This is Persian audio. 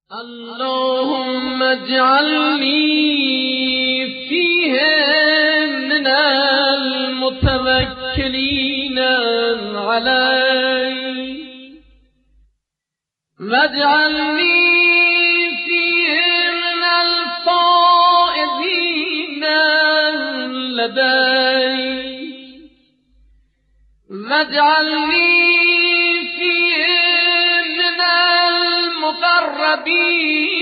اللهم اجعلني فيهم من المتوكلين عليك واجعلني فيهم من الفائزين لديك واجعلني فيهم من المقربين